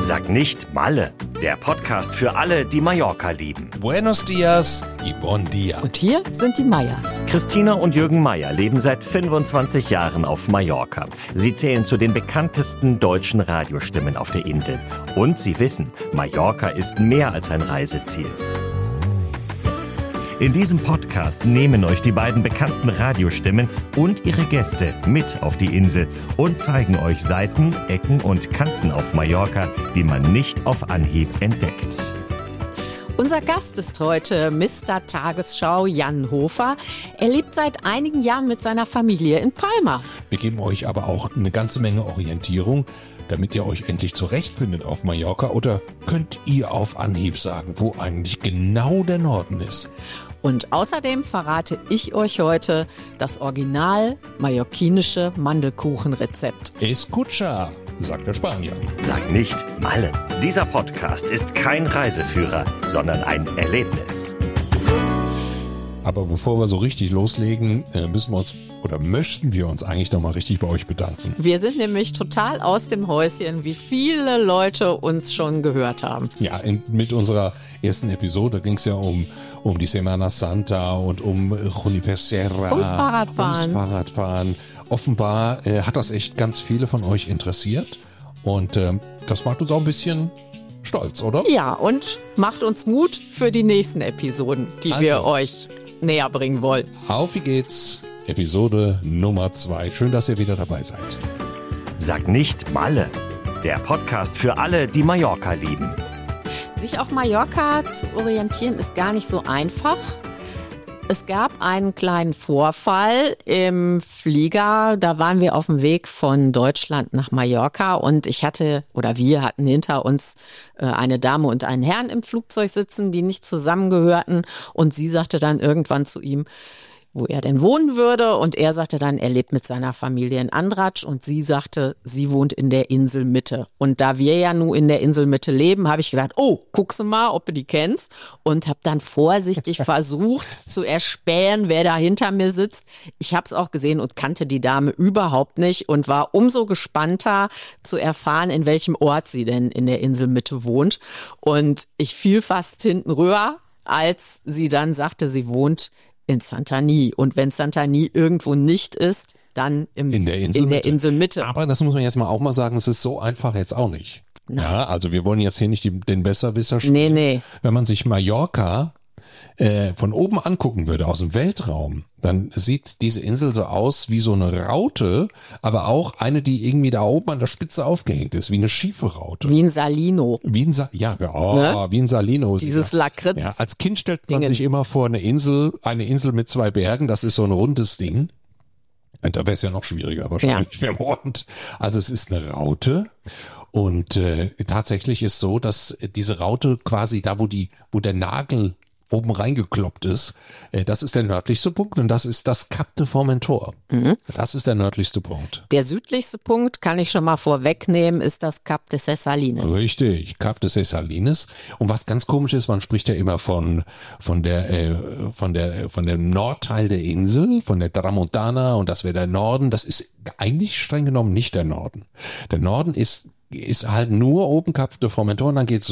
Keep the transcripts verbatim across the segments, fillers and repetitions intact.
Sag nicht Malle, der Podcast für alle, die Mallorca lieben. Buenos dias y bon dia. Und hier sind die Meyers. Christina und Jürgen Meyer leben seit fünfundzwanzig Jahren auf Mallorca. Sie zählen zu den bekanntesten deutschen Radiostimmen auf der Insel. Und sie wissen, Mallorca ist mehr als ein Reiseziel. In diesem Podcast nehmen euch die beiden bekannten Radiostimmen und ihre Gäste mit auf die Insel und zeigen euch Seiten, Ecken und Kanten auf Mallorca, die man nicht auf Anhieb entdeckt. Unser Gast ist heute Mister Tagesschau Jan Hofer. Er lebt seit einigen Jahren mit seiner Familie in Palma. Wir geben euch aber auch eine ganze Menge Orientierung, damit ihr euch endlich zurechtfindet auf Mallorca. Oder könnt ihr auf Anhieb sagen, wo eigentlich genau der Norden ist? Und außerdem verrate ich euch heute das original mallorquinische Mandelkuchenrezept. Escucha, sagt der Spanier. Sag nicht Malle. Dieser Podcast ist kein Reiseführer, sondern ein Erlebnis. Aber bevor wir so richtig loslegen, müssen wir uns oder möchten wir uns eigentlich noch mal richtig bei euch bedanken. Wir sind nämlich total aus dem Häuschen, wie viele Leute uns schon gehört haben. Ja, in, mit unserer ersten Episode ging es ja um, um die Semana Santa und um Juniper Sierra. Ums Fahrradfahren. Ums Fahrradfahren. Offenbar äh, hat das echt ganz viele von euch interessiert. Und äh, das macht uns auch ein bisschen stolz, oder? Ja, und macht uns Mut für die nächsten Episoden, die also, wir euch näher bringen wollen. Auf wie geht's? Episode Nummer zwei. Schön, dass ihr wieder dabei seid. Sag nicht Malle, der Podcast für alle, die Mallorca lieben. Sich auf Mallorca zu orientieren ist gar nicht so einfach. Es gab einen kleinen Vorfall im Flieger, da waren wir auf dem Weg von Deutschland nach Mallorca und ich hatte oder wir hatten hinter uns eine Dame und einen Herrn im Flugzeug sitzen, die nicht zusammengehörten und sie sagte dann irgendwann zu ihm, wo er denn wohnen würde und er sagte dann, er lebt mit seiner Familie in Andratx und sie sagte, sie wohnt in der Inselmitte. Und da wir ja nun in der Inselmitte leben, habe ich gedacht, oh, guckst du mal, ob du die kennst und habe dann vorsichtig versucht zu erspähen, wer da hinter mir sitzt. Ich habe es auch gesehen und kannte die Dame überhaupt nicht und war umso gespannter zu erfahren, in welchem Ort sie denn in der Inselmitte wohnt. Und ich fiel fast hinten rüber, als sie dann sagte, sie wohnt in Santani. Und wenn Santani irgendwo nicht ist, dann im, in, der Inselmitte. in der Inselmitte. Aber das muss man jetzt mal auch mal sagen, es ist so einfach jetzt auch nicht. Nein. Ja, also wir wollen jetzt hier nicht die, den Besserwisser spielen. Nee, nee. Wenn man sich Mallorca äh, von oben angucken würde, aus dem Weltraum, dann sieht diese Insel so aus wie so eine Raute, aber auch eine, die irgendwie da oben an der Spitze aufgehängt ist, wie eine schiefe Raute. Wie ein Salino. Wie ein, Sa- ja, oh, ne? wie ein Salino. Dieses Lakritz. Ja, als Kind stellt man Dingen. sich immer vor eine Insel, eine Insel mit zwei Bergen, das ist so ein rundes Ding. Und da wäre es ja noch schwieriger wahrscheinlich ja. rund. Also es ist eine Raute. Und äh, tatsächlich ist so, dass diese Raute quasi da, wo die, wo der Nagel oben reingekloppt ist, äh, das ist der nördlichste Punkt und das ist das Cap de Formentor. Mhm. Das ist der nördlichste Punkt. Der südlichste Punkt, kann ich schon mal vorwegnehmen, ist das Cap de Ses Salines. Richtig, Cap de Ses Salines. Und was ganz komisch ist, man spricht ja immer von von der äh, von der von dem Nordteil der Insel, von der Tramontana und das wäre der Norden. Das ist eigentlich streng genommen nicht der Norden. Der Norden ist ist halt nur oben Cap de Formentor und dann geht's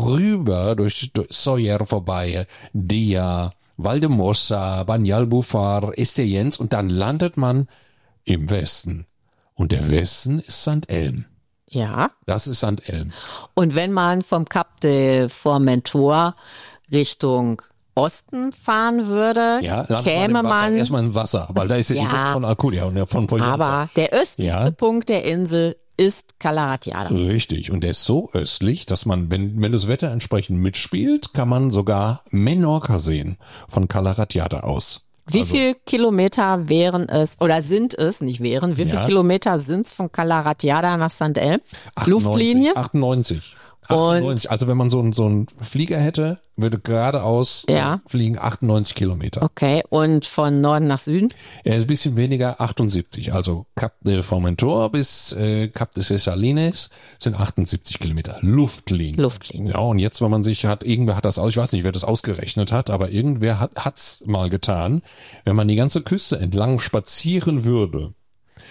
rüber durch, durch Sóller vorbei, Dia, Valdemossa, Banyalbufar, Estellens und dann landet man im Westen. Und der Westen ist Sankt Elm. Ja. Das ist Sankt Elm. Und wenn man vom Cap de Formentor Richtung Osten fahren würde, ja, käme man, man erstmal im Wasser, weil da ist ja, ja von Alcudia und von Poyensa. Aber der östlichste ja. Punkt der Insel ist Cala Ratjada. Richtig. Und der ist so östlich, dass man, wenn, wenn das Wetter entsprechend mitspielt, kann man sogar Menorca sehen von Cala Ratjada aus. Wie also, viel Kilometer wären es, oder sind es, nicht wären, wie ja. viel Kilometer sind es von Cala Ratjada nach Sankt Elm? Luftlinie? achtundneunzig. achtundneunzig. Also wenn man so einen so einen Flieger hätte, würde geradeaus ja. fliegen achtundneunzig Kilometer. Okay, und von Norden nach Süden? Er ist ein bisschen weniger, achtundsiebzig. Also Cap de Formentor bis äh, Cap de Ses Salines sind achtundsiebzig Kilometer. Luftlinie. Luftlinie. Ja, und jetzt, wenn man sich hat, irgendwer hat das auch, ich weiß nicht, wer das ausgerechnet hat, aber irgendwer hat hat's mal getan. Wenn man die ganze Küste entlang spazieren würde,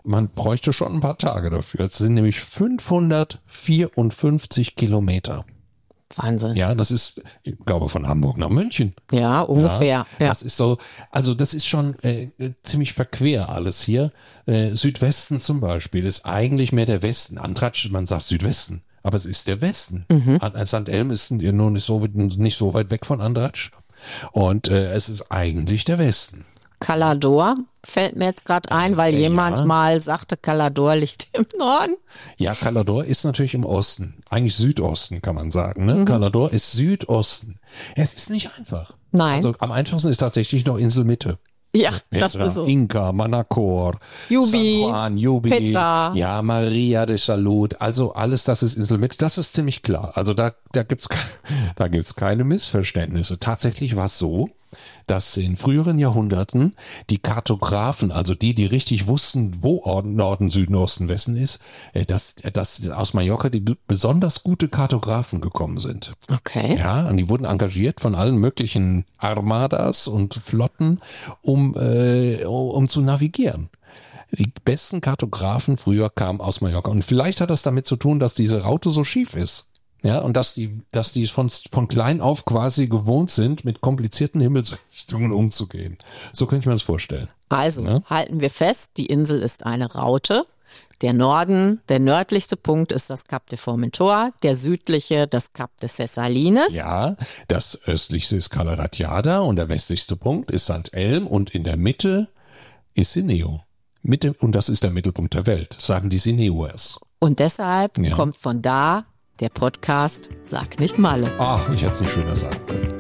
man bräuchte schon ein paar Tage dafür. Es sind nämlich fünfhundertvierundfünfzig Kilometer. Wahnsinn. Ja, das ist, ich glaube, von Hamburg nach München. Ja, ungefähr. Ja, ja. Das ist so, also das ist schon äh, ziemlich verquer alles hier. Äh, Südwesten zum Beispiel ist eigentlich mehr der Westen. Andratsch, man sagt Südwesten, aber es ist der Westen. Mhm. Sankt Elm ist nur nicht so, nicht so weit weg von Andratsch. Und äh, es ist eigentlich der Westen. Calador fällt mir jetzt gerade ein, weil ja. jemand mal sagte, Calador liegt im Norden. Ja, Calador ist natürlich im Osten. Eigentlich Südosten, kann man sagen. Ne? Mhm. Calador ist Südosten. Es ist nicht einfach. Nein. Also am einfachsten ist tatsächlich noch Inselmitte. Ja, Petra, das ist so. Inca, Manacor, Jubi, San Juan, Jubi, Petra. Ja, Maria de Salud, also alles, das ist Inselmitte, das ist ziemlich klar. Also da, da gibt's, da gibt's keine Missverständnisse. Tatsächlich war es so, dass in früheren Jahrhunderten die Kartografen, also die, die richtig wussten, wo Norden, Süden, Osten, Westen ist, dass, dass aus Mallorca die besonders gute Kartografen gekommen sind. Okay. Ja, und die wurden engagiert von allen möglichen Armadas und Flotten, um, äh, um zu navigieren. Die besten Kartografen früher kamen aus Mallorca. Und vielleicht hat das damit zu tun, dass diese Route so schief ist. Ja, und dass die, dass die von, von klein auf quasi gewohnt sind, mit komplizierten Himmelsrichtungen umzugehen. So könnte ich mir das vorstellen. Also, ja? Halten wir fest, die Insel ist eine Raute. Der Norden, der nördlichste Punkt ist das Kap de Formentor, der südliche das Kap de Ses Salines. Ja, das östlichste ist Cala Ratjada und der westlichste Punkt ist Sankt Elm und in der Mitte ist Sineo. Mitte, und das ist der Mittelpunkt der Welt, sagen die Sineoers. Und deshalb ja. kommt von da der Podcast Sag nicht Malle. Ach, ich hätte es nicht schöner sagen können.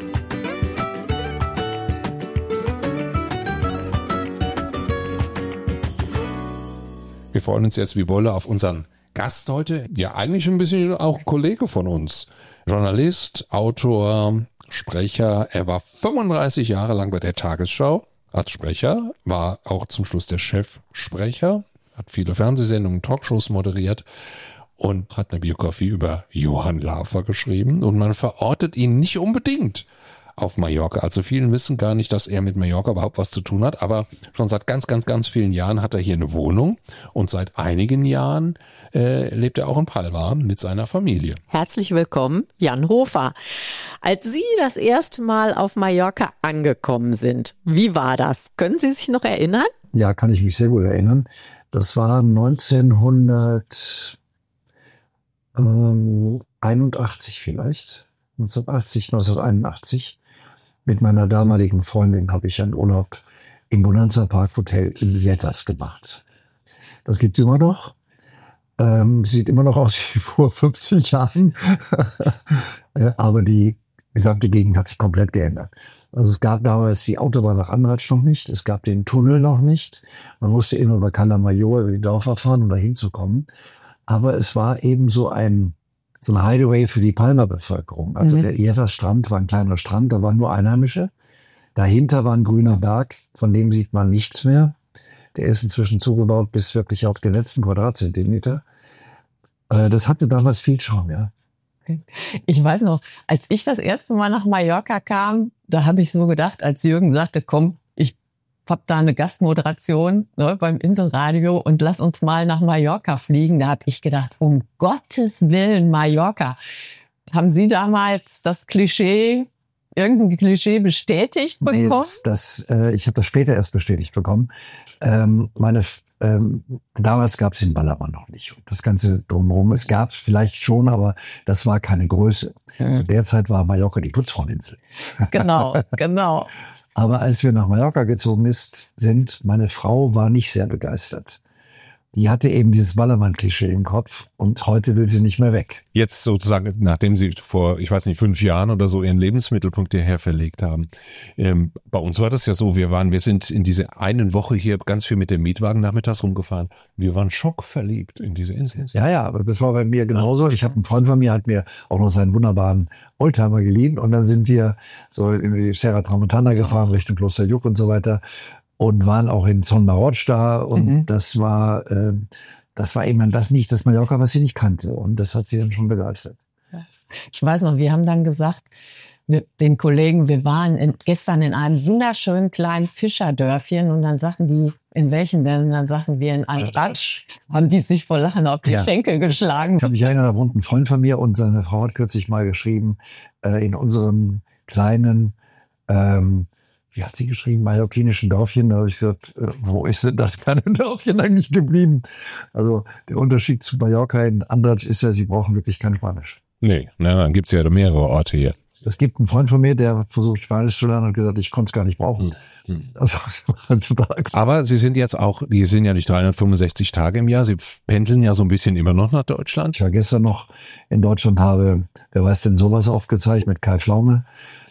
Wir freuen uns jetzt wie Wolle auf unseren Gast heute. Ja, eigentlich ein bisschen auch ein Kollege von uns. Journalist, Autor, Sprecher. Er war fünfunddreißig Jahre lang bei der Tagesschau als Sprecher, war auch zum Schluss der Chefsprecher, hat viele Fernsehsendungen, Talkshows moderiert und hat eine Biografie über Johann Lafer geschrieben. Und man verortet ihn nicht unbedingt auf Mallorca. Also vielen wissen gar nicht, dass er mit Mallorca überhaupt was zu tun hat. Aber schon seit ganz, ganz, ganz vielen Jahren hat er hier eine Wohnung. Und seit einigen Jahren äh, lebt er auch in Palma mit seiner Familie. Herzlich willkommen, Jan Hofer. Als Sie das erste Mal auf Mallorca angekommen sind, wie war das? Können Sie sich noch erinnern? Ja, kann ich mich sehr gut erinnern. Das war neunzehnhunderteinundachtzig vielleicht. neunzehnhundertachtzig, neunzehnhunderteinundachtzig. Mit meiner damaligen Freundin habe ich einen Urlaub im Bonanza Park Hotel in Vietas gemacht. Das gibt's immer noch. Ähm, sieht immer noch aus wie vor fünfzig Jahren. Aber die gesamte Gegend hat sich komplett geändert. Also es gab damals die Autobahn nach Andratsch noch nicht. Es gab den Tunnel noch nicht. Man musste immer über Cala Major, über die Dörfer fahren, um da hinzukommen. Aber es war eben so ein so ein Hideaway für die Palma-Bevölkerung. Also mhm. der Vietas-Strand war ein kleiner Strand, da waren nur Einheimische. Dahinter war ein grüner Berg, von dem sieht man nichts mehr. Der ist inzwischen zugebaut bis wirklich auf den letzten Quadratzentimeter. Äh, das hatte damals viel Charme, ja. Ich weiß noch, als ich das erste Mal nach Mallorca kam, da habe ich so gedacht, als Jürgen sagte, komm, ich hab da eine Gastmoderation ne, beim Inselradio und lass uns mal nach Mallorca fliegen. Da habe ich gedacht, um Gottes Willen, Mallorca. Haben Sie damals das Klischee, irgendein Klischee bestätigt bekommen? Nee, das, das, äh, ich habe das später erst bestätigt bekommen. Ähm, meine, ähm, damals gab es den Ballermann noch nicht. Und das Ganze drumherum, es gab es vielleicht schon, aber das war keine Größe. Mhm. Zu der Zeit war Mallorca die Putzfraueninsel. Genau, genau. Aber als wir nach Mallorca gezogen ist, sind, meine Frau war nicht sehr begeistert. Die hatte eben dieses Ballermann-Klischee im Kopf und heute will sie nicht mehr weg. Jetzt sozusagen, nachdem Sie vor, ich weiß nicht, fünf Jahren oder so Ihren Lebensmittelpunkt hierher verlegt haben. Ähm, bei uns war das ja so, wir waren, wir sind in diese einen Woche hier ganz viel mit dem Mietwagen nachmittags rumgefahren. Wir waren schockverliebt in diese Insel. Ja, ja, aber das war bei mir genauso. Ich habe einen Freund von mir, hat mir auch noch seinen wunderbaren Oldtimer geliehen und dann sind wir so in die Serra Tramontana gefahren, Richtung Kloster Lluc und so weiter. Und waren auch in Son Maroig da und mhm. das war, äh, das war eben das nicht, das Mallorca, was sie nicht kannte. Und das hat sie dann schon begeistert. Ich weiß noch, wir haben dann gesagt, wir, den Kollegen, wir waren in, gestern in einem wunderschönen kleinen Fischerdörfchen und dann sagten die, In welchen denn? Dann sagten wir in Antratsch, haben die sich vor Lachen auf die Ja. Schenkel geschlagen. Ich habe mich erinnert, da wohnt ein Freund von mir und seine Frau hat kürzlich mal geschrieben, äh, in unserem kleinen, ähm, wie hat sie geschrieben, mallorquinischen Dörfchen. Da habe ich gesagt, äh, wo ist denn das kleine Dörfchen eigentlich geblieben? Also der Unterschied zu Mallorca in Andratx ist ja, sie brauchen wirklich kein Spanisch. Nee, na, dann gibt's ja mehrere Orte hier. Es gibt einen Freund von mir, der versucht Spanisch zu lernen und gesagt, ich konnte es gar nicht brauchen. Hm. Also, also Aber Sie sind jetzt auch, die sind ja nicht dreihundertfünfundsechzig Tage im Jahr, Sie pendeln ja so ein bisschen immer noch nach Deutschland. ich war gestern noch in Deutschland, habe, wer weiß denn sowas aufgezeigt mit Kai Pflaume.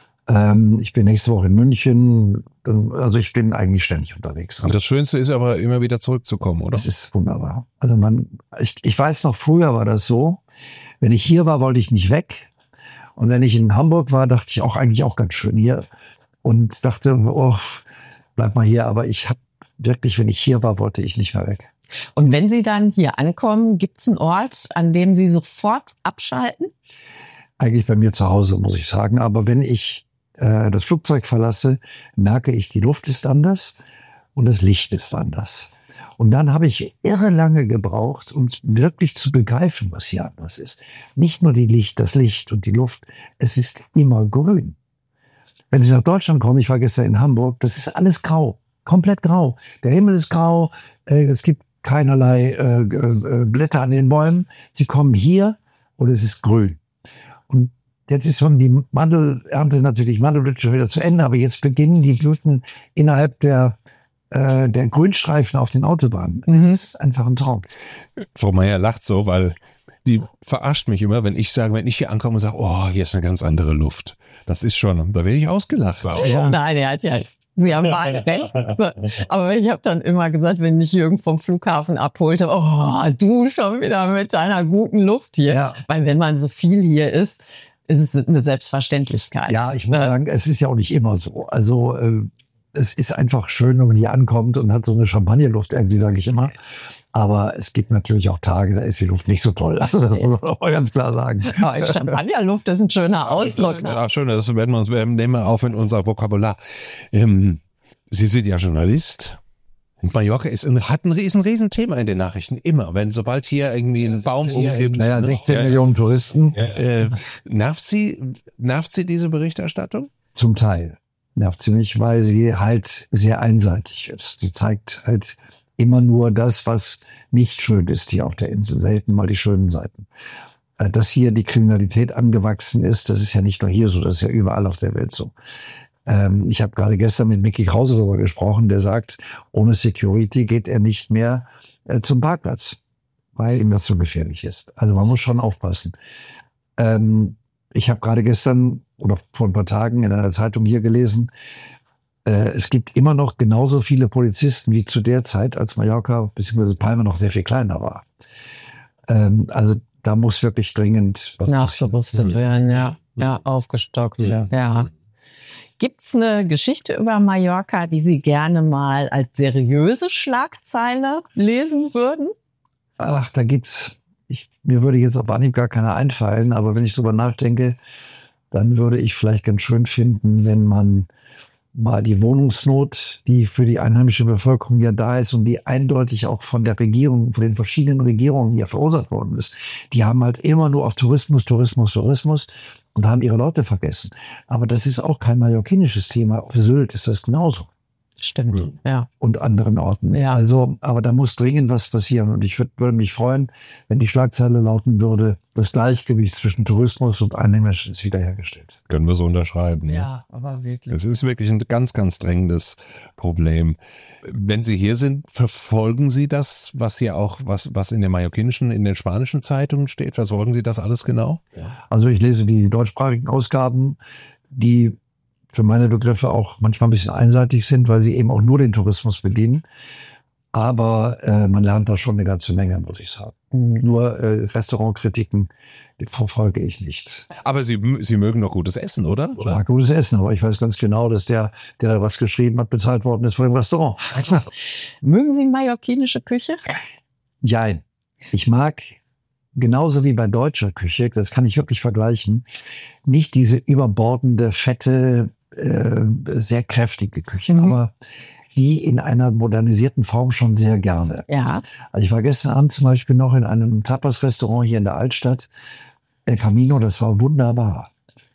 Ähm, ich bin nächste Woche in München. Also ich bin eigentlich ständig unterwegs. Und das Schönste ist aber immer wieder zurückzukommen, oder? Das ist wunderbar. Also man, ich, ich weiß noch, früher war das so, wenn ich hier war, wollte ich nicht weg. Und wenn ich in Hamburg war, dachte ich auch eigentlich auch ganz schön hier. Und dachte, oh, bleib mal hier. Aber ich habe wirklich, wenn ich hier war, wollte ich nicht mehr weg. Und wenn Sie dann hier ankommen, gibt es einen Ort, an dem Sie sofort abschalten? Eigentlich bei mir zu Hause, muss ich sagen. Aber wenn ich äh, das Flugzeug verlasse, merke ich, die Luft ist anders und das Licht ist anders. Und dann habe ich irre lange gebraucht, um wirklich zu begreifen, was hier anders ist. Nicht nur die Licht, das Licht und die Luft, es ist immer grün. Wenn Sie nach Deutschland kommen, ich war gestern in Hamburg, das ist alles grau, komplett grau. Der Himmel ist grau, äh, es gibt keinerlei äh, äh, Blätter an den Bäumen. Sie kommen hier und es ist grün. Und jetzt ist schon die Mandelernte natürlich, Mandelblüte schon wieder zu Ende, aber jetzt beginnen die Blüten innerhalb der äh, der Grünstreifen auf den Autobahnen. Es Mhm. ist einfach ein Traum. Frau Meier lacht so, weil die verarscht mich immer, wenn ich sage, wenn ich hier ankomme und sage, oh, hier ist eine ganz andere Luft. Das ist schon, da werde ich ausgelacht. Ja. Nein, er hat ja, Sie haben beide recht. Aber ich habe dann immer gesagt, wenn ich Jürgen vom Flughafen abholte, oh, du schon wieder mit deiner guten Luft hier. Ja. Weil wenn man so viel hier ist, ist es eine Selbstverständlichkeit. Ja, ich muss Ja. sagen, es ist ja auch nicht immer so. Also äh, es ist einfach schön, wenn man hier ankommt und hat so eine Champagnerluft irgendwie, sage ich immer. Aber es gibt natürlich auch Tage, da ist die Luft nicht so toll. Also das muss man auch mal ganz klar sagen. Aber Champagnerluft ist ein schöner Ausdruck. Ja, schön, das werden wir uns, wir nehmen wir auf in unser Vokabular. Ähm, Sie sind ja Journalist. Und Mallorca ist ein, hat ein riesen, riesen Thema in den Nachrichten. Immer. Wenn, sobald hier irgendwie ein Baum umkippt. Naja, ne? sechzehn Ja, Millionen Touristen. Äh, nervt Sie, nervt Sie diese Berichterstattung? Zum Teil nervt sie mich, weil sie halt sehr einseitig ist. Sie zeigt halt immer nur das, was nicht schön ist hier auf der Insel. Selten mal die schönen Seiten. Äh, Dass hier die Kriminalität angewachsen ist, das ist ja nicht nur hier so, das ist ja überall auf der Welt so. Ähm, Ich habe gerade gestern mit Micky Krause darüber gesprochen, der sagt, ohne Security geht er nicht mehr äh, zum Parkplatz, weil ihm das so gefährlich ist. Also man muss schon aufpassen. Ähm, Ich habe gerade gestern oder vor ein paar Tagen in einer Zeitung hier gelesen, äh, es gibt immer noch genauso viele Polizisten wie zu der Zeit, als Mallorca bzw. Palma noch sehr viel kleiner war. Ähm, also da muss wirklich dringend was Nachgerüstet werden, ja. Ja, aufgestockt. Ja. Ja. Gibt's eine Geschichte über Mallorca, die Sie gerne mal als seriöse Schlagzeile lesen würden? Ach, da gibt's, ich, mir würde jetzt auf Anhieb gar keiner einfallen, aber wenn ich drüber nachdenke, dann würde ich vielleicht ganz schön finden, wenn man mal die Wohnungsnot, die für die einheimische Bevölkerung ja da ist und die eindeutig auch von der Regierung, von den verschiedenen Regierungen ja verursacht worden ist, die haben halt immer nur auf Tourismus, Tourismus, Tourismus und haben ihre Leute vergessen. Aber das ist auch kein mallorquinisches Thema. Auf Sylt ist das genauso. Stimmt, ja. Und anderen Orten. Ja. Also, aber da muss dringend was passieren. Und ich würd, würde mich freuen, wenn die Schlagzeile lauten würde, das Gleichgewicht zwischen Tourismus und Einheimischen ist wiederhergestellt. Können wir so unterschreiben. ne? Ja, aber wirklich. Es ist wirklich ein ganz, ganz drängendes Problem. Wenn Sie hier sind, verfolgen Sie das, was hier auch, was, was in den mallorquinischen, in den spanischen Zeitungen steht? Verfolgen Sie das alles genau? Also ich lese die deutschsprachigen Ausgaben, die für meine Begriffe auch manchmal ein bisschen einseitig sind, weil sie eben auch nur den Tourismus bedienen. Aber äh, man lernt da schon eine ganze Menge, muss ich sagen. Nur äh, Restaurantkritiken, die verfolge ich nicht. Aber Sie, Sie mögen doch gutes Essen, oder? Ich mag gutes Essen, aber ich weiß ganz genau, dass der, der da was geschrieben hat, bezahlt worden ist von dem Restaurant. Mögen Sie mallorquinische Küche? Jein. Ich mag genauso wie bei deutscher Küche, das kann ich wirklich vergleichen, nicht diese überbordende, fette, äh, sehr kräftige Küche. Mhm. Aber die in einer modernisierten Form schon sehr gerne. Ja. Also ich war gestern Abend zum Beispiel noch in einem Tapas-Restaurant hier in der Altstadt, El Camino, das war wunderbar.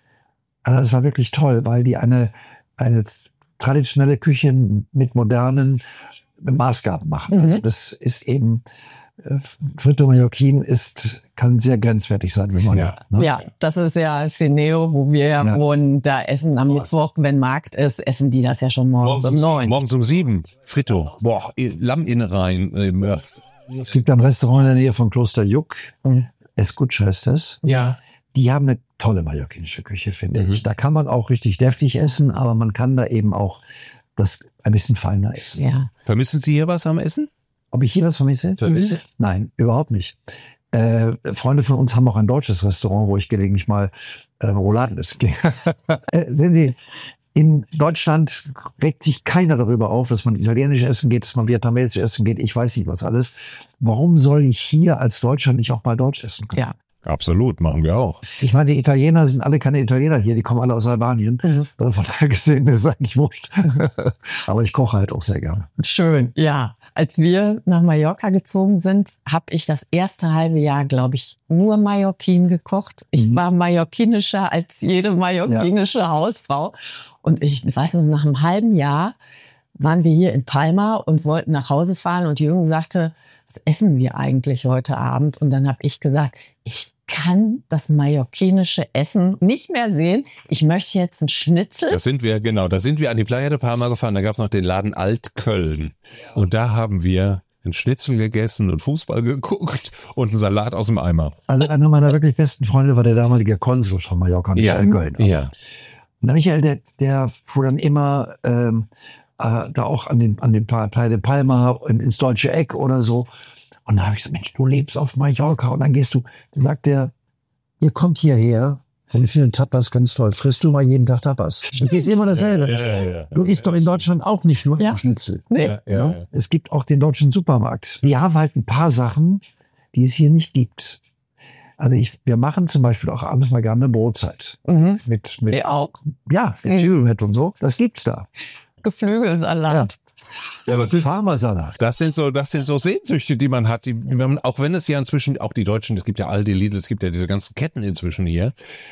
Also das war wirklich toll, weil die eine, eine traditionelle Küche mit modernen Maßgaben machen. Mhm. Also das ist eben, äh, Frito Mallorquin ist, kann sehr grenzwertig sein, wenn man, ja. Ne? Ja, das ist ja Cineo, wo wir ja, ja. wohnen, da essen am Mittwoch, wenn Markt ist, essen die das ja schon morgens, morgens um neun. Morgens um sieben, Frito, boah, Lamminnereien. Ähm, ja. Es gibt ein Restaurant in der Nähe von Kloster Juck, mhm. Escucha heißt das. Ja. Die haben eine tolle mallorquinische Küche, finde mhm. ich. Da kann man auch richtig deftig essen, aber man kann da eben auch das ein bisschen feiner essen. Ja. Vermissen Sie hier was am Essen? Ob ich hier was vermisse? Vermisse? Nein, überhaupt nicht. Äh, Freunde von uns haben auch ein deutsches Restaurant, wo ich gelegentlich mal äh, Rouladen essen gehe. äh, sehen Sie, in Deutschland regt sich keiner darüber auf, dass man italienisch essen geht, dass man vietnamesisch essen geht. Ich weiß nicht was alles. Warum soll ich hier als Deutscher nicht auch mal Deutsch essen können? Ja. Absolut, machen wir auch. Ich meine, die Italiener sind alle keine Italiener hier, die kommen alle aus Albanien. Mhm. Also von daher gesehen ist es eigentlich wurscht. Aber ich koche halt auch sehr gerne. Schön, ja. Als wir nach Mallorca gezogen sind, habe ich das erste halbe Jahr, glaube ich, nur Mallorquin gekocht. Ich mhm. war mallorquinischer als jede mallorquinische ja. Hausfrau. Und ich weiß noch, nach einem halben Jahr waren wir hier in Palma und wollten nach Hause fahren und Jürgen sagte, was essen wir eigentlich heute Abend? Und dann habe ich gesagt, ich kann das mallorquinische Essen nicht mehr sehen. Ich möchte jetzt einen Schnitzel. Da sind wir, genau, da sind wir an die Playa de Palma gefahren. Da gab es noch den Laden Altköln. Und da haben wir einen Schnitzel gegessen und Fußball geguckt und einen Salat aus dem Eimer. Also einer meiner wirklich besten Freunde war der damalige Konsul von Mallorca, Michael ja. Göllner. Ja. Und der Michael, der, der fuhr dann immer ähm, äh, da auch an den an den Playa de Palma ins deutsche Eck oder so. Und da habe ich gesagt, Mensch, du lebst auf Mallorca. Und dann gehst du, dann sagt der, ihr kommt hierher und ich finde Tapas ganz toll. Frisst du mal jeden Tag Tapas? Das ist immer dasselbe. Ja, ja, ja. Du isst doch in Deutschland auch nicht nur ja. Schnitzel. Nee. Ja, ja, ja. Es gibt auch den deutschen Supermarkt. Die haben halt ein paar Sachen, die es hier nicht gibt. Also ich, wir machen zum Beispiel auch abends mal gerne eine Brotzeit. Mhm. Mit, mit, wir auch. Ja, mit Zwiebeln und so. Das gibt's da. Geflügelsalat. Ja. Ja, aber Farmersalat. Das sind so, das sind so Sehnsüchte, die man hat. Die, auch wenn es ja inzwischen, auch die Deutschen, es gibt ja Aldi, Lidl, es gibt ja diese ganzen Ketten inzwischen hier.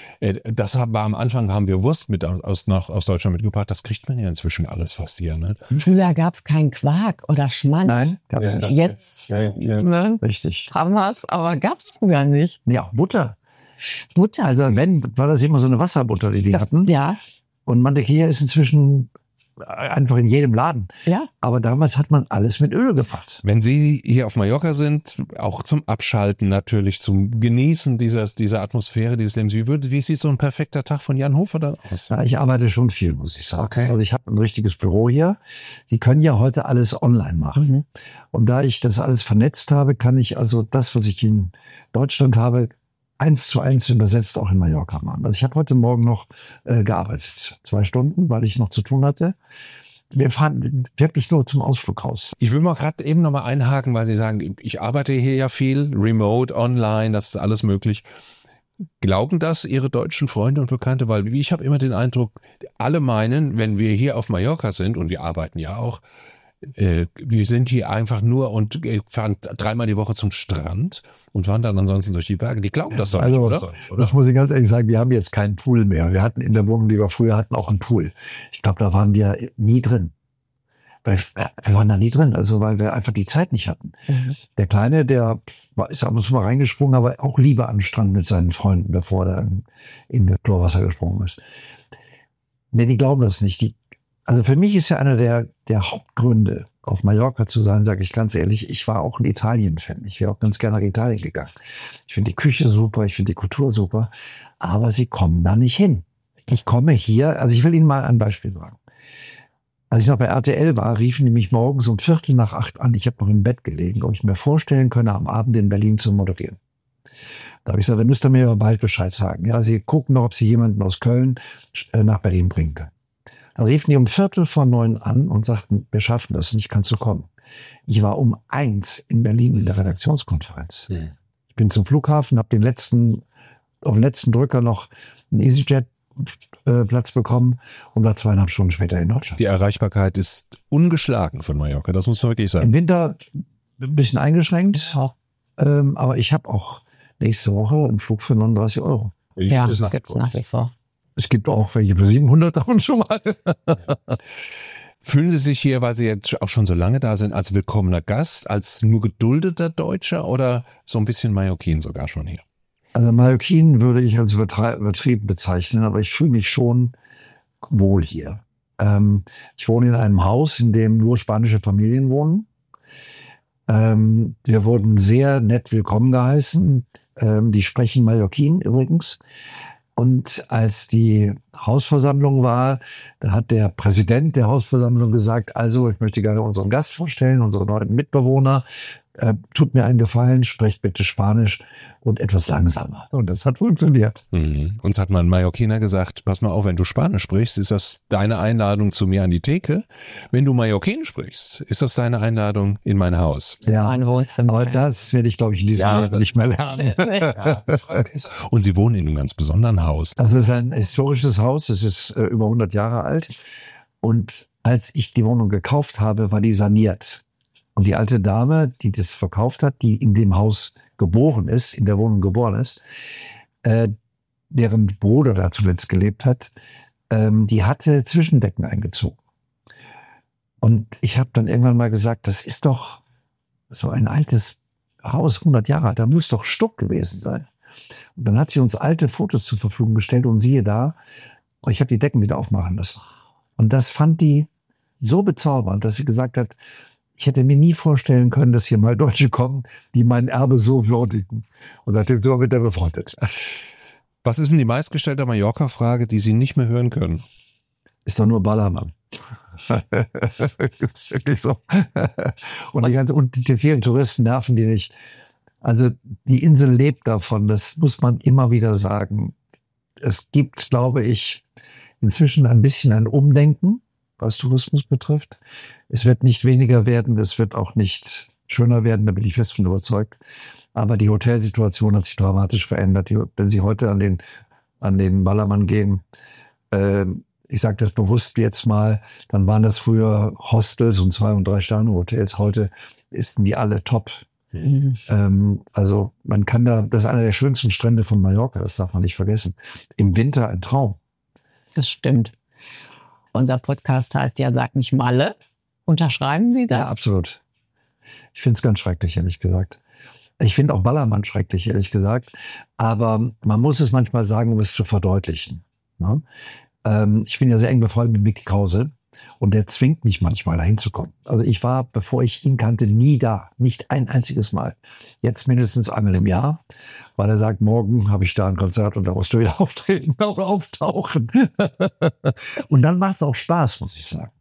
Das war am Anfang, haben wir Wurst mit aus, nach, aus Deutschland mitgebracht. Das kriegt man ja inzwischen alles fast hier, ne? Früher gab's keinen Quark oder Schmand. Nein, gab's ja, nicht. Jetzt, ja, ja, ja. Ne? Richtig. Haben wir's, aber gab's früher nicht. Ja, Butter. Butter. Also wenn, war das immer so eine Wasserbutter, die die hatten. Ja. Und Mantequilla ist inzwischen einfach in jedem Laden. Ja. Aber damals hat man alles mit Öl gemacht. Wenn Sie hier auf Mallorca sind, auch zum Abschalten natürlich, zum Genießen dieser, dieser Atmosphäre, dieses Lebens, wie, würde, wie sieht so ein perfekter Tag von Jan Hofer da aus? Ja, ich arbeite schon viel, muss ich sagen. Okay. Also ich habe ein richtiges Büro hier. Sie können ja heute alles online machen. Mhm. Und da ich das alles vernetzt habe, kann ich also das, was ich in Deutschland habe, eins zu eins übersetzt auch in Mallorca machen. Also ich habe heute Morgen noch äh, gearbeitet. Zwei Stunden, weil ich noch zu tun hatte. Wir fahren wirklich nur zum Ausflughaus. Ich will mal gerade eben nochmal einhaken, weil Sie sagen, ich arbeite hier ja viel, remote, online, das ist alles möglich. Glauben das Ihre deutschen Freunde und Bekannte? Weil ich habe immer den Eindruck, alle meinen, wenn wir hier auf Mallorca sind, und wir arbeiten ja auch, Äh, wir sind hier einfach nur und äh, fahren dreimal die Woche zum Strand und wandern ansonsten durch die Berge. Die glauben das doch also, nicht, oder? oder? Das muss ich ganz ehrlich sagen, wir haben jetzt keinen Pool mehr. Wir hatten in der Wohnung, die wir früher hatten, auch einen Pool. Ich glaube, da waren wir nie drin. Weil, wir waren da nie drin, also weil wir einfach die Zeit nicht hatten. Mhm. Der Kleine, der war, ist ab und zu mal reingesprungen, aber auch lieber an den Strand mit seinen Freunden, bevor er in, in das Chlorwasser gesprungen ist. Nee, die glauben das nicht. Die Also für mich ist ja einer der, der Hauptgründe, auf Mallorca zu sein, sage ich ganz ehrlich, ich war auch ein Italien-Fan. Ich wäre auch ganz gerne nach Italien gegangen. Ich finde die Küche super, ich finde die Kultur super, aber sie kommen da nicht hin. Ich komme hier, also ich will Ihnen mal ein Beispiel sagen. Als ich noch bei R T L war, riefen die mich morgens um Viertel nach acht an. Ich habe noch im Bett gelegen, ob ich mir vorstellen könne, am Abend in Berlin zu moderieren. Da habe ich gesagt, dann müsst ihr mir aber bald Bescheid sagen. Ja, Sie gucken noch, ob Sie jemanden aus Köln nach Berlin bringen können. Dann riefen die um Viertel vor neun an und sagten, wir schaffen das nicht, kannst du kommen. Ich war um eins in Berlin in der Redaktionskonferenz. Mhm. Ich bin zum Flughafen, habe den letzten, auf den letzten Drücker noch einen EasyJet äh, Platz bekommen und war zweieinhalb Stunden später in Deutschland. Die Erreichbarkeit ist ungeschlagen von Mallorca, das muss man wirklich sagen. Im Winter ein bisschen eingeschränkt, Ja, ähm, aber ich habe auch nächste Woche einen Flug für neununddreißig Euro. ja Das ist nach- gibt's nach wie vor. Es gibt auch welche für siebenhundert und schon mal. Fühlen Sie sich hier, weil Sie jetzt auch schon so lange da sind, als willkommener Gast, als nur geduldeter Deutscher oder so ein bisschen Mallorquin sogar schon hier? Also Mallorquin würde ich als übertrei- übertrieben bezeichnen, aber ich fühle mich schon wohl hier. Ähm, ich wohne in einem Haus, in dem nur spanische Familien wohnen. Ähm, wir wurden sehr nett willkommen geheißen. Ähm, die sprechen Mallorquin übrigens. Und als die Hausversammlung war, da hat der Präsident der Hausversammlung gesagt, also ich möchte gerne unseren Gast vorstellen, unsere neuen Mitbewohner. Äh, tut mir einen Gefallen, sprecht bitte Spanisch und etwas langsamer. Und das hat funktioniert. Mhm. Uns hat mal ein Mallorquiner gesagt, pass mal auf, wenn du Spanisch sprichst, ist das deine Einladung zu mir an die Theke. Wenn du Mallorquin sprichst, ist das deine Einladung in mein Haus. Ja, Ein Wohnzimmer. aber das werde ich, glaube ich, in diesem Ja, Jahr nicht mehr lernen. Und Sie wohnen in einem ganz besonderen Haus. Also es ist ein historisches Haus, es ist äh, über hundert Jahre alt. Und als ich die Wohnung gekauft habe, war die saniert. Und die alte Dame, die das verkauft hat, die in dem Haus geboren ist, in der Wohnung geboren ist, äh, deren Bruder da zuletzt gelebt hat, ähm, die hatte Zwischendecken eingezogen. Und ich habe dann irgendwann mal gesagt, das ist doch so ein altes Haus, hundert Jahre alt, da muss doch Stuck gewesen sein. Und dann hat sie uns alte Fotos zur Verfügung gestellt und siehe da, ich habe die Decken wieder aufmachen lassen. Und das fand die so bezaubernd, dass sie gesagt hat, ich hätte mir nie vorstellen können, dass hier mal Deutsche kommen, die mein Erbe so würdigen. Und seitdem sind wir mit der befreundet. Was ist denn die meistgestellte Mallorca-Frage, die Sie nicht mehr hören können? Ist doch nur Ballermann. Ist wirklich so. Und die, ganze, und die vielen Touristen nerven die nicht. Also die Insel lebt davon, das muss man immer wieder sagen. Es gibt, glaube ich, inzwischen ein bisschen ein Umdenken, was Tourismus betrifft. Es wird nicht weniger werden, es wird auch nicht schöner werden, da bin ich fest von überzeugt. Aber die Hotelsituation hat sich dramatisch verändert. Wenn Sie heute an den, an den Ballermann gehen, äh, ich sage das bewusst jetzt mal, dann waren das früher Hostels und Zwei- und Drei-Sterne-Hotels. Heute ist die alle top. Mhm. Ähm, also man kann da, das ist einer der schönsten Strände von Mallorca, das darf man nicht vergessen. Im Winter ein Traum. Das stimmt. Unser Podcast heißt ja Sag nicht Malle. Unterschreiben Sie das? Ja, absolut. Ich finde es ganz schrecklich, ehrlich gesagt. Ich finde auch Ballermann schrecklich, ehrlich gesagt. Aber man muss es manchmal sagen, um es zu verdeutlichen. Ne? Ähm, ich bin ja sehr eng befreundet mit Micky Krause und der zwingt mich manchmal dahin zu kommen. Also ich war, bevor ich ihn kannte, nie da. Nicht ein einziges Mal. Jetzt mindestens einmal im Jahr, weil er sagt, morgen habe ich da ein Konzert und da musst du wieder auftreten oder auftauchen. Und dann macht es auch Spaß, muss ich sagen.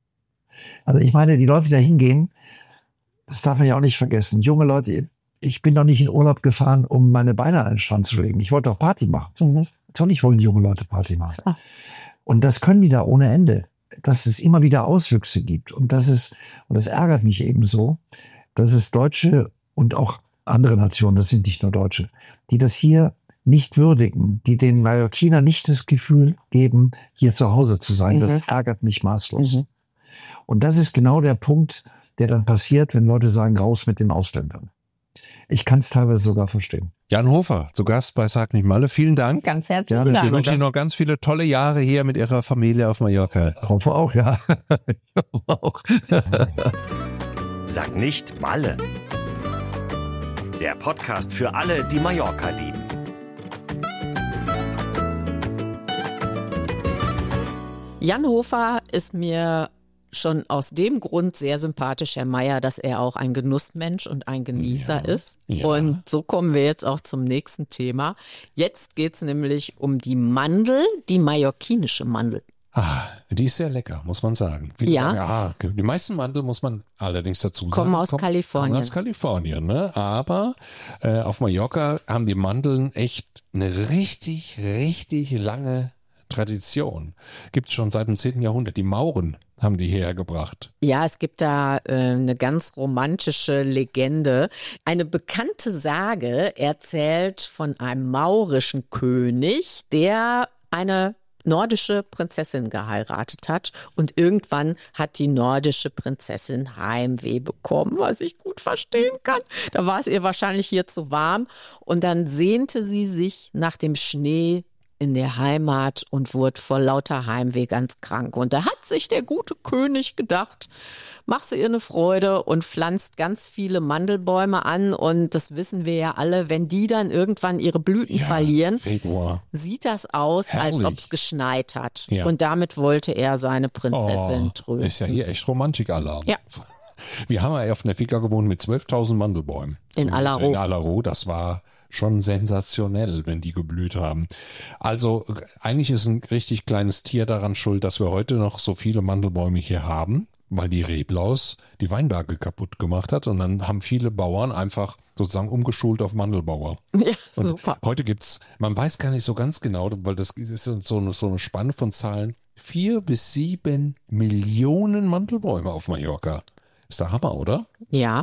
Also ich meine, die Leute, die da hingehen, das darf man ja auch nicht vergessen. Junge Leute, ich bin doch nicht in Urlaub gefahren, um meine Beine an den Strand zu legen. Ich wollte auch Party machen. Mhm. Natürlich wollen junge Leute Party machen. Ah. Und das können die da ohne Ende. Dass es immer wieder Auswüchse gibt. Und das ist, und das ärgert mich eben so, dass es Deutsche und auch andere Nationen, das sind nicht nur Deutsche, die das hier nicht würdigen, die den Mallorquiner nicht das Gefühl geben, hier zu Hause zu sein. Mhm. Das ärgert mich maßlos. Mhm. Und das ist genau der Punkt, der dann passiert, wenn Leute sagen, raus mit den Ausländern. Ich kann es teilweise sogar verstehen. Jan Hofer, zu Gast bei Sag nicht Malle. Vielen Dank. Ganz herzlichen Ja, Ich Dank. wünsche Ihnen noch ganz viele tolle Jahre hier mit Ihrer Familie auf Mallorca. Ich hoffe auch, ja. Ich hoffe auch. Sag nicht Malle. Der Podcast für alle, die Mallorca lieben. Jan Hofer ist mir schon aus dem Grund sehr sympathisch, Herr Meier, dass er auch ein Genussmensch und ein Genießer Ja, ist. ja. Und so kommen wir jetzt auch zum nächsten Thema. Jetzt geht's nämlich um die Mandel, die mallorquinische Mandel. Ah, die ist sehr lecker, muss man sagen. Viele Ja. sagen, ja, die meisten Mandel, muss man allerdings dazu sagen, Kommen aus Kalifornien. Kommen aus Kalifornien, ne? Aber äh, auf Mallorca haben die Mandeln echt eine richtig, richtig lange Tradition. Gibt es schon seit dem zehnten Jahrhundert. Die Mauren haben die hierher gebracht. Ja, es gibt da äh, eine ganz romantische Legende. Eine bekannte Sage erzählt von einem maurischen König, der eine nordische Prinzessin geheiratet hat. Und irgendwann hat die nordische Prinzessin Heimweh bekommen, was ich gut verstehen kann. Da war es ihr wahrscheinlich hier zu warm. Und dann sehnte sie sich nach dem Schnee in der Heimat und wurde vor lauter Heimweh ganz krank. Und da hat sich der gute König gedacht, machst du ihr eine Freude und pflanzt ganz viele Mandelbäume an. Und das wissen wir ja alle, wenn die dann irgendwann ihre Blüten Ja, verlieren, Februar. sieht das aus, Herrlich. als ob es geschneit hat. Ja. Und damit wollte er seine Prinzessin Oh, trösten. ist ja hier echt Romantikalarm. Ja. Wir haben ja auf einer Finca gewohnt mit zwölftausend Mandelbäumen. In Und Allerau. In Allerau, das war schon sensationell, wenn die geblüht haben. Also eigentlich ist ein richtig kleines Tier daran schuld, dass wir heute noch so viele Mandelbäume hier haben, weil die Reblaus die Weinberge kaputt gemacht hat und dann haben viele Bauern einfach sozusagen umgeschult auf Mandelbauer. Ja, Und super. heute gibt's, man weiß gar nicht so ganz genau, weil das ist so eine, so eine Spanne von Zahlen, vier bis sieben Millionen Mandelbäume auf Mallorca. Ist der Hammer, oder? Ja,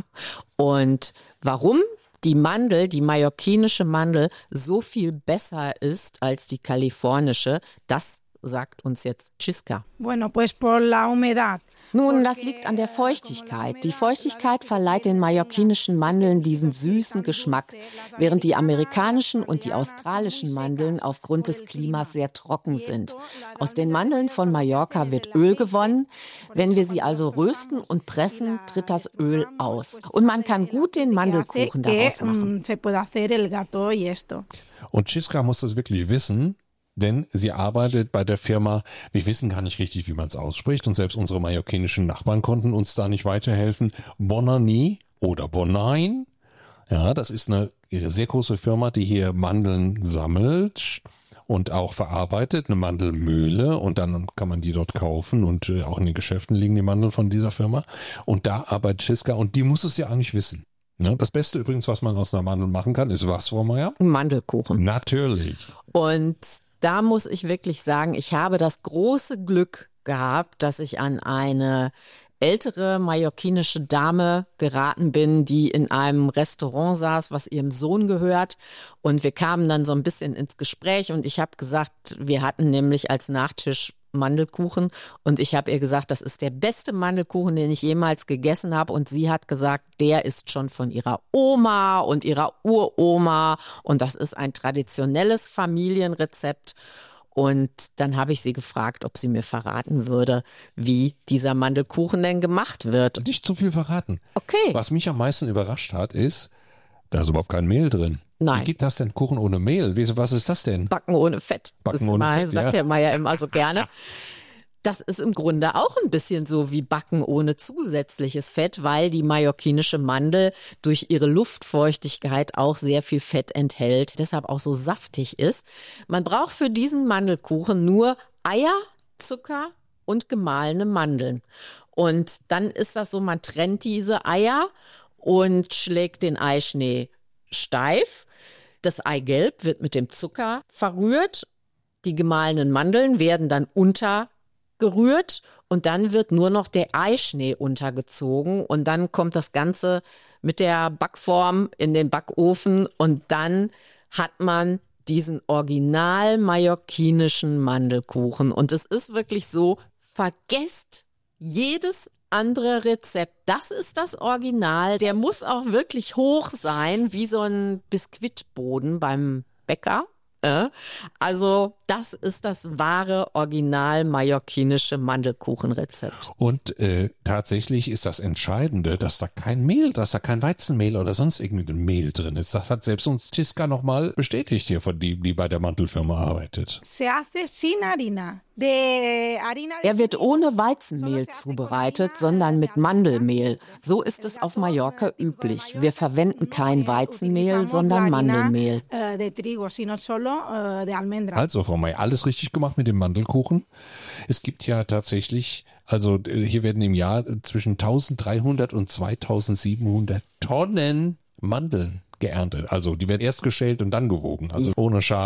und warum die Mandel, die mallorquinische Mandel, so viel besser ist als die kalifornische, das sagt uns jetzt Chisca. Bueno, pues por la humedad. Nun, das liegt an der Feuchtigkeit. Die Feuchtigkeit verleiht den mallorquinischen Mandeln diesen süßen Geschmack, während die amerikanischen und die australischen Mandeln aufgrund des Klimas sehr trocken sind. Aus den Mandeln von Mallorca wird Öl gewonnen. Wenn wir sie also rösten und pressen, tritt das Öl aus. Und man kann gut den Mandelkuchen daraus machen. Se puede hacer el gato y esto. Und Chisca muss das wirklich wissen, denn sie arbeitet bei der Firma, wir wissen gar nicht richtig, wie man es ausspricht und selbst unsere mallorquinischen Nachbarn konnten uns da nicht weiterhelfen. Bonani oder Bonain, ja, das ist eine sehr große Firma, die hier Mandeln sammelt und auch verarbeitet, eine Mandelmühle und dann kann man die dort kaufen und äh, auch in den Geschäften liegen die Mandeln von dieser Firma und da arbeitet Chisca und die muss es ja eigentlich wissen. Ne? Das Beste übrigens, was man aus einer Mandel machen kann, ist was, Frau Meier? Mandelkuchen. Natürlich. Und da muss ich wirklich sagen, ich habe das große Glück gehabt, dass ich an eine ältere mallorquinische Dame geraten bin, die in einem Restaurant saß, was ihrem Sohn gehört. Und wir kamen dann so ein bisschen ins Gespräch und ich habe gesagt, wir hatten nämlich als Nachtisch Mandelkuchen und ich habe ihr gesagt, das ist der beste Mandelkuchen, den ich jemals gegessen habe und sie hat gesagt, der ist schon von ihrer Oma und ihrer Uroma und das ist ein traditionelles Familienrezept. Und dann habe ich sie gefragt, ob sie mir verraten würde, wie dieser Mandelkuchen denn gemacht wird. Nicht zu viel verraten. Okay. Was mich am meisten überrascht hat, ist, da ist überhaupt kein Mehl drin. Nein. Wie geht das denn, Kuchen ohne Mehl? Wie- Was ist das denn? Backen ohne Fett. Backen das ohne mal, Fett, sagt ja. Herr Meier immer so gerne. Das ist im Grunde auch ein bisschen so wie Backen ohne zusätzliches Fett, weil die mallorquinische Mandel durch ihre Luftfeuchtigkeit auch sehr viel Fett enthält, deshalb auch so saftig ist. Man braucht für diesen Mandelkuchen nur Eier, Zucker und gemahlene Mandeln. Und dann ist das so, man trennt diese Eier und schlägt den Eischnee steif. Das Eigelb wird mit dem Zucker verrührt. Die gemahlenen Mandeln werden dann untergerührt und dann wird nur noch der Eischnee untergezogen und dann kommt das Ganze mit der Backform in den Backofen und dann hat man diesen original mallorquinischen Mandelkuchen. Und es ist wirklich so, vergesst jedes andere Rezept. Das ist das Original. Der muss auch wirklich hoch sein, wie so ein Biskuitboden beim Bäcker. Äh? Also das ist das wahre original mallorquinische Mandelkuchenrezept. Und äh, tatsächlich ist das Entscheidende, dass da kein Mehl, dass da kein Weizenmehl oder sonst irgendwie ein Mehl drin ist. Das hat selbst uns Chisca nochmal bestätigt hier, von die, die bei der Mantelfirma arbeitet. Se hace sin harina. De harina de Er wird ohne Weizenmehl zubereitet, sondern mit Mandelmehl. So ist es auf Mallorca üblich. Wir verwenden kein Weizenmehl, sondern Mandelmehl. eh, de trigo, sino solo eh, de almendra. Also, Frau May, alles richtig gemacht mit dem Mandelkuchen. Es gibt ja tatsächlich, also äh, hier werden im Jahr zwischen eintausenddreihundert und zweitausendsiebenhundert Tonnen Mandeln geerntet. Also die werden erst geschält und dann gewogen, also ohne Schale.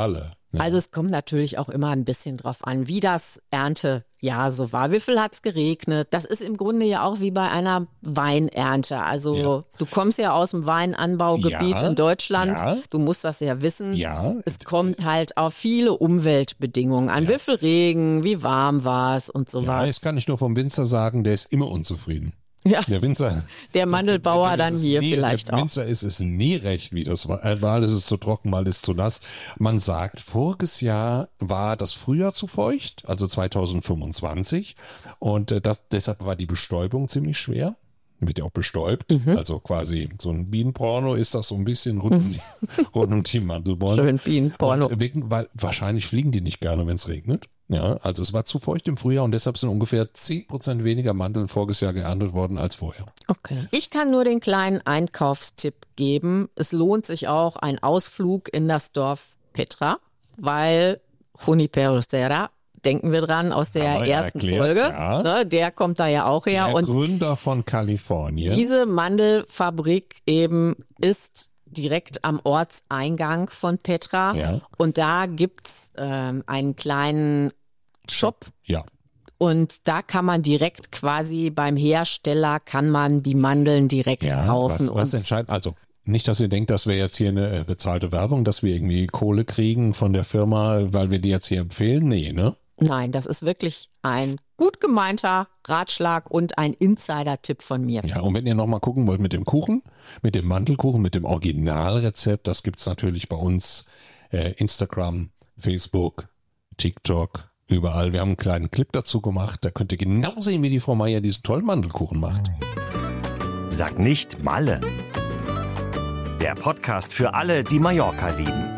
Ja. Also es kommt natürlich auch immer ein bisschen drauf an, wie das Erntejahr so war. Wie viel hat's geregnet? Das ist im Grunde ja auch wie bei einer Weinernte. Also Ja. du kommst ja aus dem Weinanbaugebiet Ja, in Deutschland. ja. Du musst das ja wissen. Ja. Es kommt halt auf viele Umweltbedingungen an. Wie viel Regen, wie warm war es und Ja, sowas. das kann ich nur vom Winzer sagen, der ist immer unzufrieden. Ja, Der Winzer. der Mandelbauer dem dann ist es hier nie, vielleicht der auch. Winzer ist es nie recht, wie das war. Mal ist es zu trocken, mal ist es zu nass. Man sagt, voriges Jahr war das Frühjahr zu feucht, also zweitausendfünfundzwanzig. Und äh, das, deshalb war die Bestäubung ziemlich schwer. Wird ja auch bestäubt. Mhm. Also quasi so ein Bienenporno ist das so ein bisschen rund, um die- rund um die Mandelbäume. Schön Bienenporno. Und wegen, weil wahrscheinlich fliegen die nicht gerne, wenn es regnet. Ja, also es war zu feucht im Frühjahr und deshalb sind ungefähr zehn Prozent weniger Mandeln voriges Jahr geerntet worden als vorher. Okay. Ich kann nur den kleinen Einkaufstipp geben. Es lohnt sich auch ein Ausflug in das Dorf Petra, weil Junipero Serra, denken wir dran aus der Haben wir ja ersten erklärt, Folge, ja. ne, der kommt da ja auch her. Der Und Gründer von Kalifornien. diese Mandelfabrik eben ist direkt am Ortseingang von Petra. Ja. Und da gibt's ähm, einen kleinen Shop. Ja. Und da kann man direkt quasi beim Hersteller kann man die Mandeln direkt Ja, kaufen. was, was und entscheidend, also nicht, dass ihr denkt, das wäre jetzt hier eine äh, bezahlte Werbung, dass wir irgendwie Kohle kriegen von der Firma, weil wir die jetzt hier empfehlen. Nee, ne? Nein, das ist wirklich ein gut gemeinter Ratschlag und ein Insider-Tipp von mir. Ja, und wenn ihr nochmal gucken wollt mit dem Kuchen, mit dem Mandelkuchen, mit dem Originalrezept, das gibt's natürlich bei uns äh, Instagram, Facebook, TikTok, überall. Wir haben einen kleinen Clip dazu gemacht, da könnt ihr genau sehen, wie die Frau Meier diesen tollen Mandelkuchen macht. Sag nicht Malle. Der Podcast für alle, die Mallorca lieben.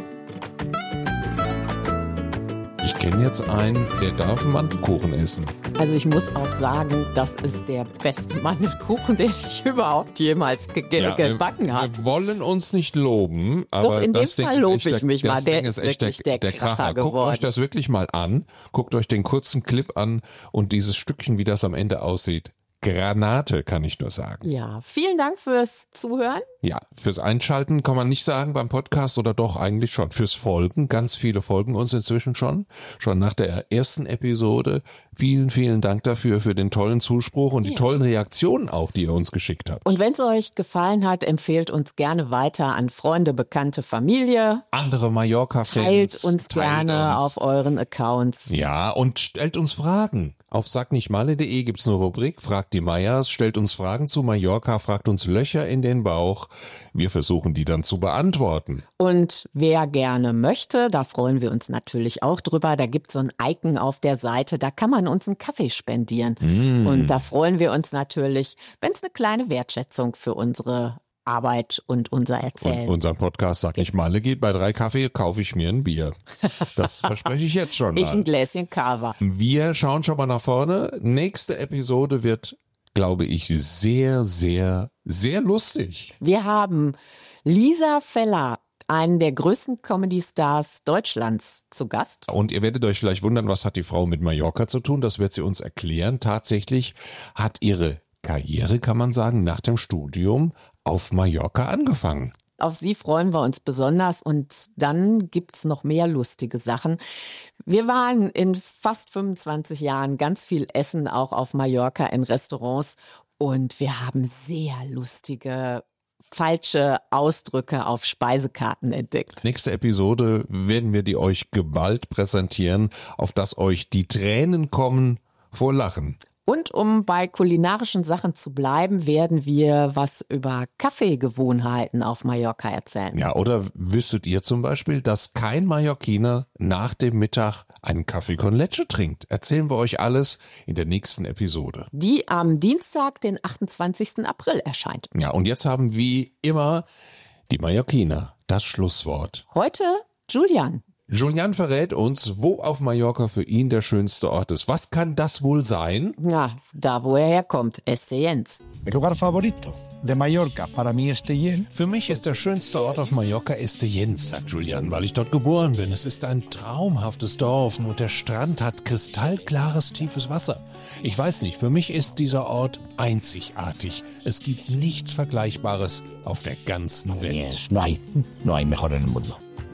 Ich kenne jetzt einen, der darf Mandelkuchen essen. Also ich muss auch sagen, das ist der beste Mandelkuchen, den ich überhaupt jemals ge ge Ja, gebacken wir, habe. wir wollen uns nicht loben, aber Doch, in dem das Ding Fall ist lobe echt ich mich das mal. Der Ding ist echt wirklich der Kracher Guckt geworden. euch das wirklich mal an, guckt euch den kurzen Clip an und dieses Stückchen, wie das am Ende aussieht. Granate, kann ich nur sagen. Ja, vielen Dank fürs Zuhören. Ja, fürs Einschalten kann man nicht sagen beim Podcast oder doch eigentlich schon. Fürs Folgen, ganz viele folgen uns inzwischen schon. Schon nach der ersten Episode. Vielen, vielen Dank dafür, für den tollen Zuspruch und die Ja. tollen Reaktionen auch, die ihr uns geschickt habt. Und wenn es euch gefallen hat, empfehlt uns gerne weiter an Freunde, Bekannte, Familie. Andere Mallorca-Fans. Teilt uns teilt gerne uns. auf euren Accounts. Ja, und stellt uns Fragen. Auf sagnichtmalle punkt de gibt's eine Rubrik, fragt die Meyers, stellt uns Fragen zu Mallorca, fragt uns Löcher in den Bauch. Wir versuchen die dann zu beantworten. Und wer gerne möchte, da freuen wir uns natürlich auch drüber. Da gibt's so ein Icon auf der Seite, da kann man uns einen Kaffee spendieren. Mm. Und da freuen wir uns natürlich, wenn es eine kleine Wertschätzung für unsere Arbeit und unser Erzählen. Und unseren Podcast Sag nicht Malle geht, bei drei Kaffee kaufe ich mir ein Bier. Das verspreche ich jetzt schon Ich ein mal. Gläschen Kava. Wir schauen schon mal nach vorne. Nächste Episode wird, glaube ich, sehr, sehr, sehr lustig. Wir haben Lisa Feller, einen der größten Comedy-Stars Deutschlands, zu Gast. Und ihr werdet euch vielleicht wundern, was hat die Frau mit Mallorca zu tun? Das wird sie uns erklären. Tatsächlich hat ihre Karriere, kann man sagen, nach dem Studium auf Mallorca angefangen. Auf sie freuen wir uns besonders und dann gibt's noch mehr lustige Sachen. Wir waren in fast fünfundzwanzig Jahren ganz viel essen, auch auf Mallorca in Restaurants und wir haben sehr lustige falsche Ausdrücke auf Speisekarten entdeckt. Nächste Episode werden wir die euch geballt präsentieren, auf das euch die Tränen kommen vor Lachen. Und um bei kulinarischen Sachen zu bleiben, werden wir was über Kaffeegewohnheiten auf Mallorca erzählen. Ja, oder wüsstet ihr zum Beispiel, dass kein Mallorquiner nach dem Mittag einen Kaffee con leche trinkt? Erzählen wir euch alles in der nächsten Episode. Die am Dienstag, den achtundzwanzigsten April erscheint. Ja, und jetzt haben wie immer die Mallorquiner das Schlusswort. Heute Julian. Julian verrät uns, wo auf Mallorca für ihn der schönste Ort ist. Was kann das wohl sein? Ja, da wo er herkommt, Esseens. El lugar favorito de Mallorca para mí es Tellent. Für mich ist der schönste Ort auf Mallorca Estellens, sagt Julian, weil ich dort geboren bin. Es ist ein traumhaftes Dorf und der Strand hat kristallklares, tiefes Wasser. Ich weiß nicht, für mich ist dieser Ort einzigartig. Es gibt nichts Vergleichbares auf der ganzen Welt. Yes, no hay, no hay mejor en el mundo.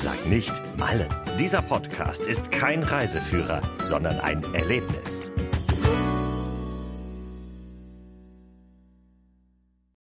Sag nicht Malle. Dieser Podcast ist kein Reiseführer, sondern ein Erlebnis.